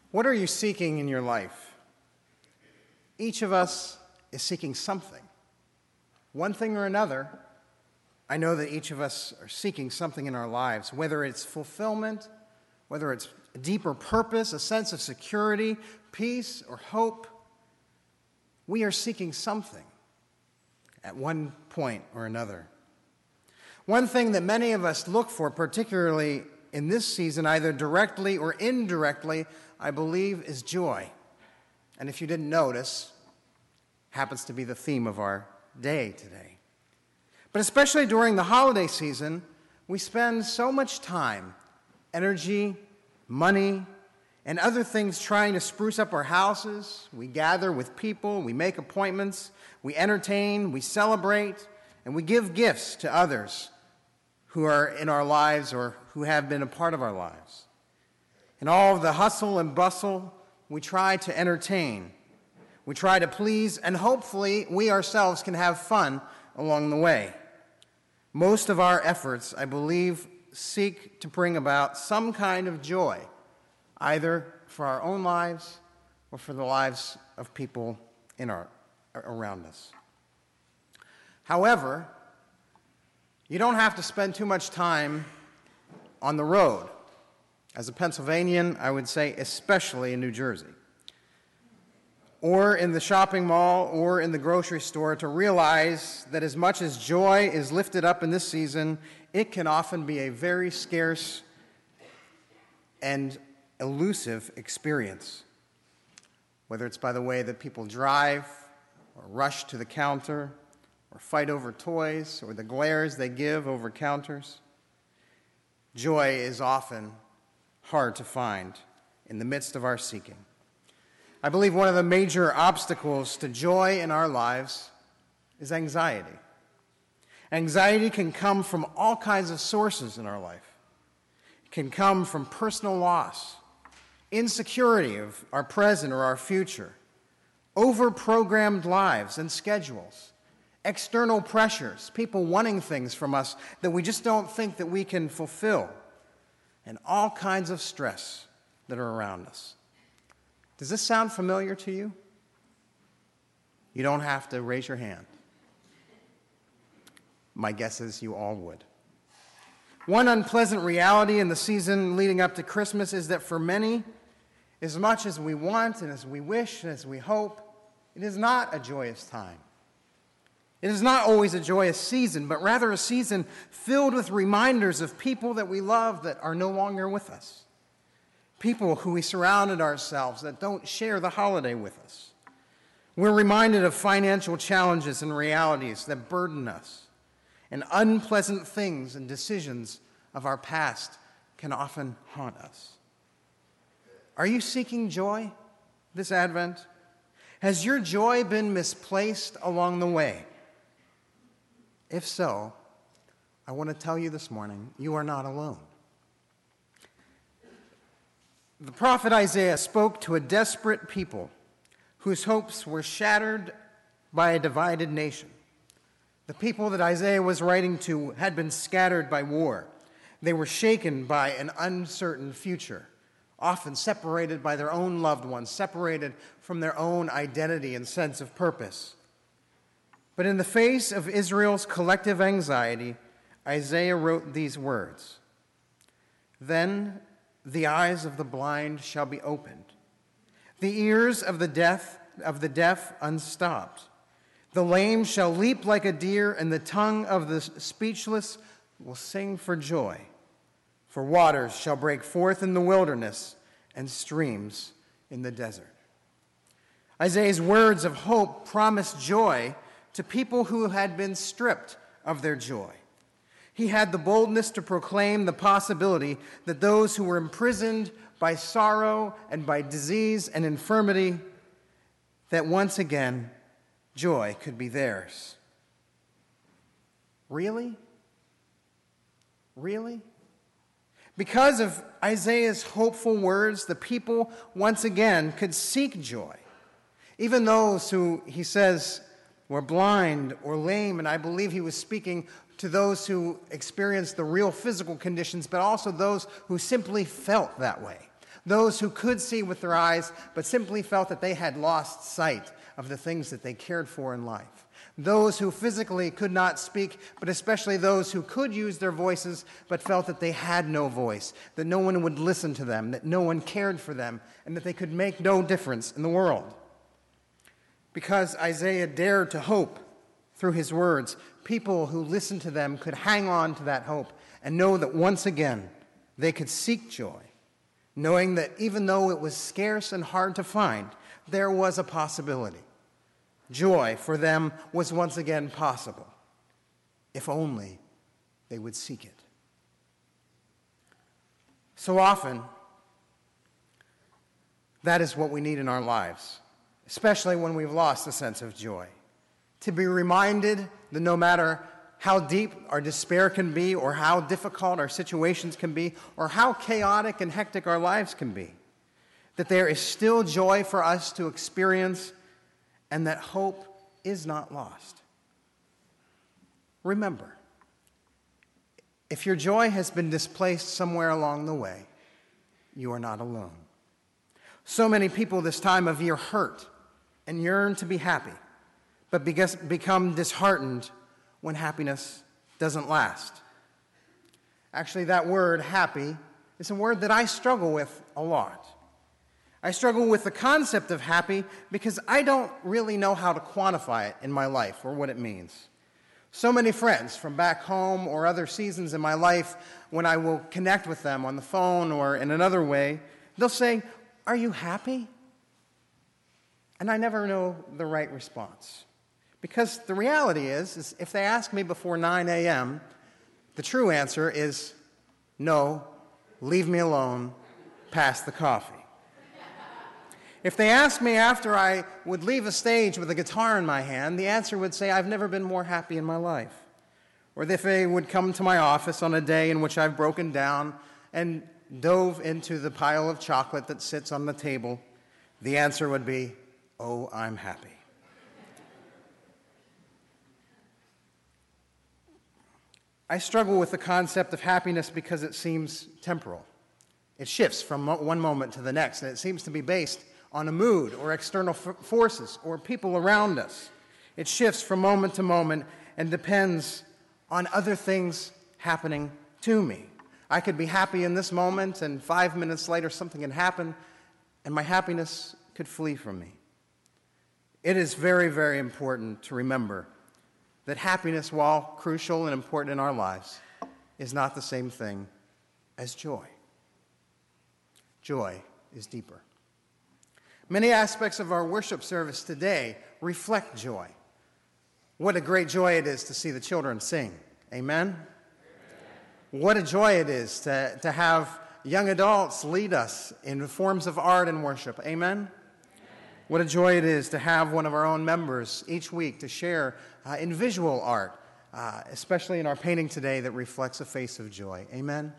What are you seeking in your life? Each of us is seeking something. One thing or another, I know that each of us are seeking something in our lives, whether it's fulfillment, whether it's a deeper purpose, a sense of security, peace, or hope. We are seeking something at one point or another. One thing that many of us look for, particularly in this season, either directly or indirectly, I believe, is joy. And if you didn't notice, happens to be the theme of our day today. But especially during the holiday season, we spend so much time, energy, money, and other things trying to spruce up our houses. We gather with people, we make appointments, we entertain, we celebrate, and we give gifts to others who are in our lives or who have been a part of our lives. In all of the hustle and bustle, we try to entertain. We try to please, and hopefully we ourselves can have fun along the way. Most of our efforts, I believe, seek to bring about some kind of joy, either for our own lives or for the lives of people around us. However, you don't have to spend too much time on the road. As a Pennsylvanian, I would say especially in New Jersey, or in the shopping mall, or in the grocery store, to realize that as much as joy is lifted up in this season, it can often be a very scarce and elusive experience. Whether it's by the way that people drive, or rush to the counter, or fight over toys, or the glares they give over counters, joy is often hard to find in the midst of our seeking. I believe one of the major obstacles to joy in our lives is anxiety. Anxiety can come from all kinds of sources in our life. It can come from personal loss, insecurity of our present or our future, over-programmed lives and schedules, external pressures, people wanting things from us that we just don't think that we can fulfill, and all kinds of stress that are around us. Does this sound familiar to you? You don't have to raise your hand. My guess is you all would. One unpleasant reality in the season leading up to Christmas is that for many, as much as we want and as we wish and as we hope, it is not a joyous time. It is not always a joyous season, but rather a season filled with reminders of people that we love that are no longer with us. People who we surrounded ourselves that don't share the holiday with us. We're reminded of financial challenges and realities that burden us, and unpleasant things and decisions of our past can often haunt us. Are you seeking joy this Advent? Has your joy been misplaced along the way? If so, I want to tell you this morning, you are not alone. The prophet Isaiah spoke to a desperate people whose hopes were shattered by a divided nation. The people that Isaiah was writing to had been scattered by war. They were shaken by an uncertain future, often separated by their own loved ones, separated from their own identity and sense of purpose. But in the face of Israel's collective anxiety, Isaiah wrote these words: "Then the eyes of the blind shall be opened, the ears of the deaf unstopped. The lame shall leap like a deer, and the tongue of the speechless will sing for joy. For waters shall break forth in the wilderness, and streams in the desert." Isaiah's words of hope promised joy to people who had been stripped of their joy. He had the boldness to proclaim the possibility that those who were imprisoned by sorrow and by disease and infirmity, that once again, joy could be theirs. Really? Really? Because of Isaiah's hopeful words, the people once again could seek joy. Even those who, he says, were blind or lame, and I believe he was speaking to those who experienced the real physical conditions, but also those who simply felt that way. Those who could see with their eyes, but simply felt that they had lost sight of the things that they cared for in life. Those who physically could not speak, but especially those who could use their voices, but felt that they had no voice, that no one would listen to them, that no one cared for them, and that they could make no difference in the world. Because Isaiah dared to hope through his words, people who listened to them could hang on to that hope and know that once again they could seek joy, knowing that even though it was scarce and hard to find, there was a possibility. Joy for them was once again possible, if only they would seek it. So often, that is what we need in our lives, especially when we've lost the sense of joy. To be reminded that no matter how deep our despair can be, or how difficult our situations can be, or how chaotic and hectic our lives can be, that there is still joy for us to experience, and that hope is not lost. Remember, if your joy has been displaced somewhere along the way, you are not alone. So many people this time of year hurt and yearn to be happy, but become disheartened when happiness doesn't last. Actually, that word, happy, is a word that I struggle with a lot. I struggle with the concept of happy because I don't really know how to quantify it in my life or what it means. So many friends from back home or other seasons in my life, when I will connect with them on the phone or in another way, they'll say, "Are you happy?" And I never know the right response. Because the reality is if they ask me before 9 a.m., the true answer is, no, leave me alone, pass the coffee. If they asked me after I would leave a stage with a guitar in my hand, the answer would say, I've never been more happy in my life. Or if they would come to my office on a day in which I've broken down and dove into the pile of chocolate that sits on the table, the answer would be, oh, I'm happy. I struggle with the concept of happiness because it seems temporal. It shifts from one moment to the next, and it seems to be based on a mood or external forces or people around us. It shifts from moment to moment and depends on other things happening to me. I could be happy in this moment, and 5 minutes later something can happen, and my happiness could flee from me. It is very, very important to remember that happiness, while crucial and important in our lives, is not the same thing as joy. Joy is deeper. Many aspects of our worship service today reflect joy. What a great joy it is to see the children sing. Amen? What a joy it is to have young adults lead us in forms of art and worship. Amen? What a joy it is to have one of our own members each week to share in visual art, especially in our painting today that reflects a face of joy. Amen?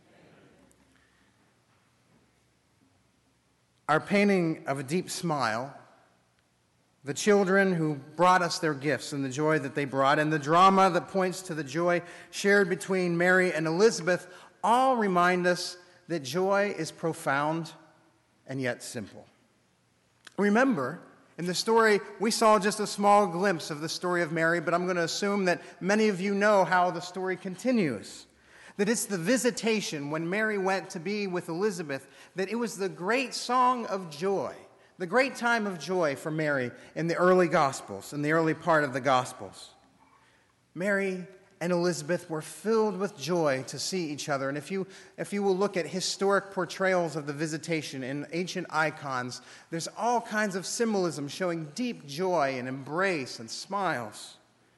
Our painting of a deep smile, the children who brought us their gifts and the joy that they brought, and the drama that points to the joy shared between Mary and Elizabeth, all remind us that joy is profound and yet simple. Remember, in the story, we saw just a small glimpse of the story of Mary, but I'm going to assume that many of you know how the story continues. That it's the visitation when Mary went to be with Elizabeth, that it was the great song of joy, the great time of joy for Mary in the early Gospels, in the early part of the Gospels. Mary and Elizabeth were filled with joy to see each other. And if you will look at historic portrayals of the visitation in ancient icons, there's all kinds of symbolism showing deep joy and embrace and smiles.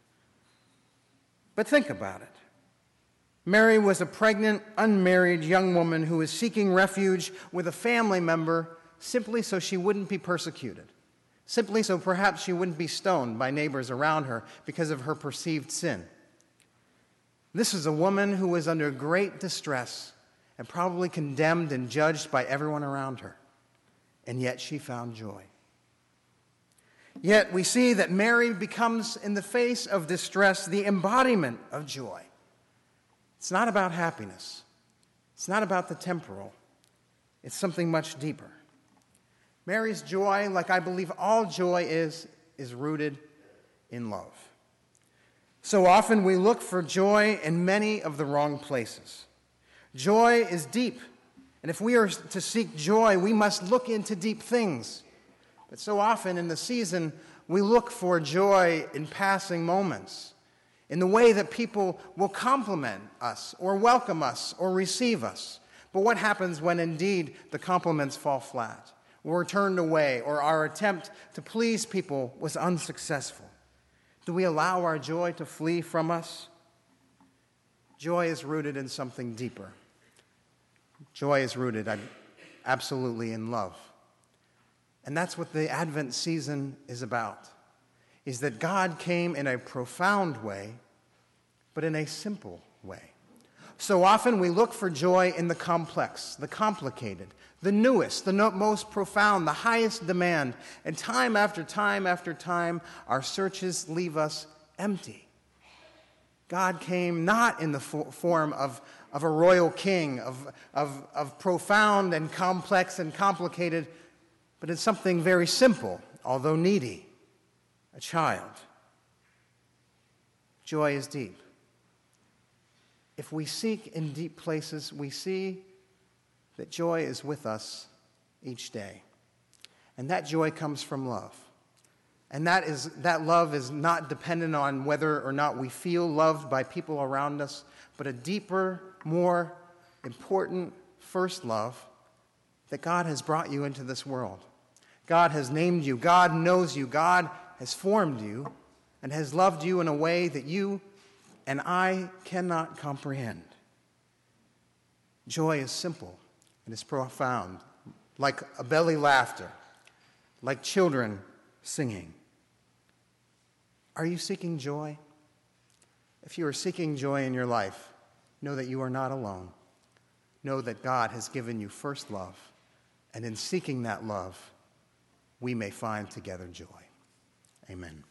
But think about it. Mary was a pregnant, unmarried young woman who was seeking refuge with a family member simply so she wouldn't be persecuted, simply so perhaps she wouldn't be stoned by neighbors around her because of her perceived sin. This is a woman who was under great distress and probably condemned and judged by everyone around her, and yet she found joy. Yet we see that Mary becomes, in the face of distress, the embodiment of joy. It's not about happiness. It's not about the temporal. It's something much deeper. Mary's joy, like I believe all joy is rooted in love. So often we look for joy in many of the wrong places. Joy is deep, and if we are to seek joy, we must look into deep things. But so often in the season, we look for joy in passing moments, in the way that people will compliment us or welcome us or receive us. But what happens when indeed the compliments fall flat, or we're turned away, or our attempt to please people was unsuccessful? Do we allow our joy to flee from us? Joy is rooted in something deeper. Joy is rooted absolutely in love. And that's what the Advent season is about, is that God came in a profound way, but in a simple way. So often we look for joy in the complex, the complicated, the newest, the most profound, the highest demand. And time after time after time, our searches leave us empty. God came not in the form of a royal king, of profound and complex and complicated, but in something very simple, although needy, a child. Joy is deep. If we seek in deep places, we see that joy is with us each day. And that joy comes from love. And that love is not dependent on whether or not we feel loved by people around us, but a deeper, more important first love that God has brought you into this world. God has named you. God knows you. God has formed you and has loved you in a way that you and I cannot comprehend. Joy is simple and is profound, like a belly laughter, like children singing. Are you seeking joy? If you are seeking joy in your life, know that you are not alone. Know that God has given you first love, and in seeking that love, we may find together joy. Amen.